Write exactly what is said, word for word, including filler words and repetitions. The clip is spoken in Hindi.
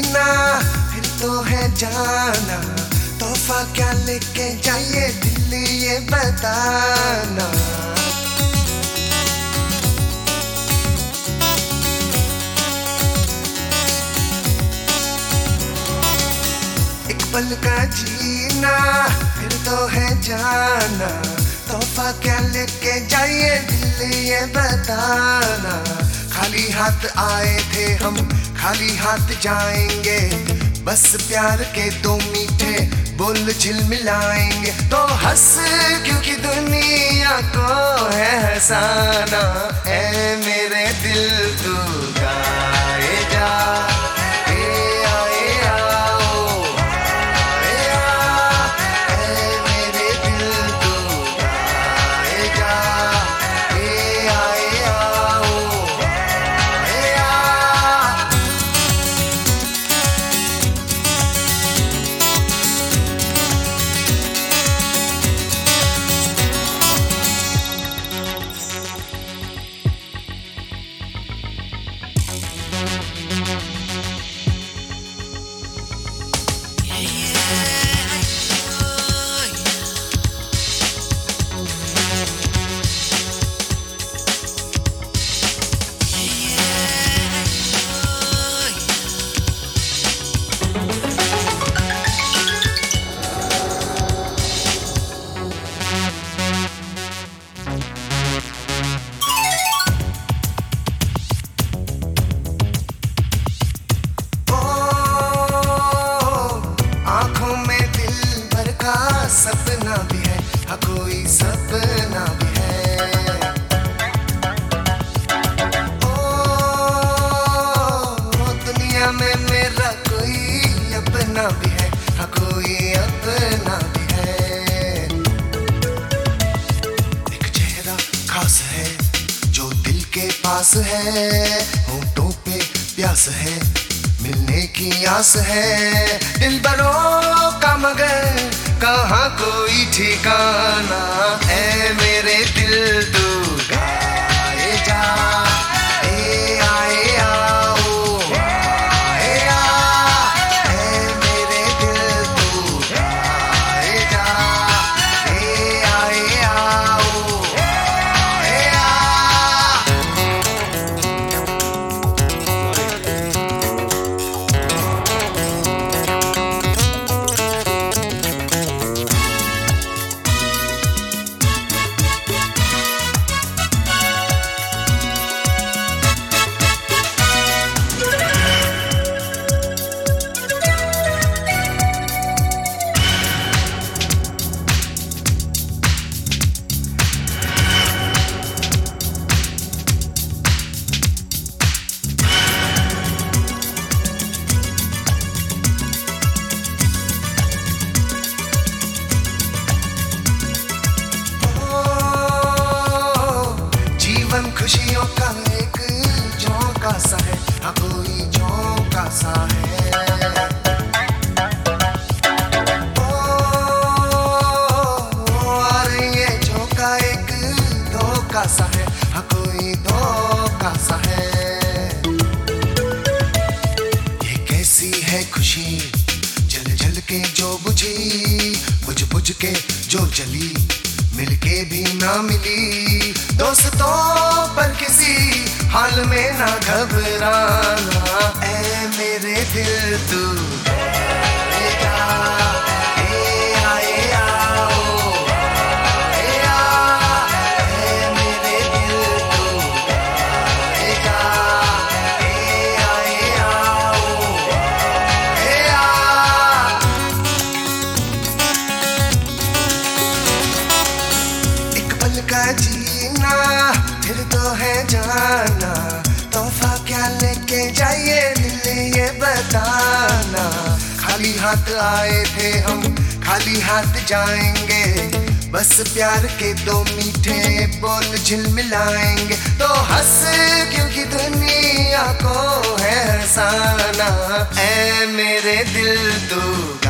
जीना फिर तो है जाना, तोहफा क्या लेके जाइए दिल ये बताना। एक पल का जीना फिर तो है जाना, तोहफा क्या लेके जाइए दिल ये बताना। खाली हाथ आए थे हम खाली हाथ जाएंगे, बस प्यार के दो मीठे बोल झिलमिलाएंगे। तो हंस क्योंकि दुनिया को है हंसाना, ऐ मेरे दिल तू गाए जा। सपना भी है हाँ कोई सपना भी है, ओ दुनिया में मेरा कोई अपना भी है हाँ कोई अपना भी है। एक चेहरा खास है जो दिल के पास है, होंठों पे प्यास है मिलने की आस है। दिल बरों का मगर कहाँ कोई ठिकाना, ऐ मेरे दिल तू गाए जा। ए आए आओ ए आ, ऐ मेरे दिल तू गाए जा। ए आए आओ ए आ। खुशियों का एक झोंका सा है हाँ कोई झोंका सा है। ओ, और ये झोंका एक धोखा सा है हाँ कोई धोखा सा है। ये कैसी है खुशी जल जल के जो बुझी, बुझ बुझ के जो जली मिलके भी ना मिली। दोस्तों पर किसी हाल में ना घबराना, ऐ मेरे दिल तू गाए जा। ए आए आओ ए आ, ऐ मेरे दिल तू गाए जा। ए आए आओ ए आ। एक पल का जीना फिर तो है जाना, तोहफा क्या लेके जाइए दिल ये बताना। खाली हाथ आए थे हम खाली हाथ जाएंगे, बस प्यार के दो मीठे बोल झिलमिलाएंगे। तो हंस क्योंकि दुनिया को है हंसाना, ऐ मेरे दिल तू